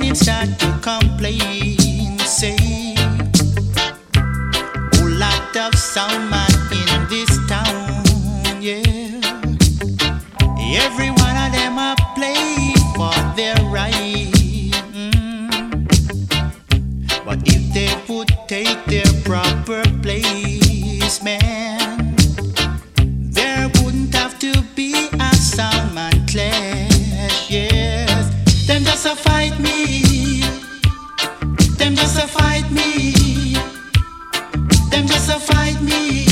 start to complain, say, whole lot of sound man in this town, yeah. Every one of them are playing for their right. But if they would take their proper place, man, there wouldn't have to be a sound man clash, yes. Them just a fight me. Them just a fight me. Them just a fight me.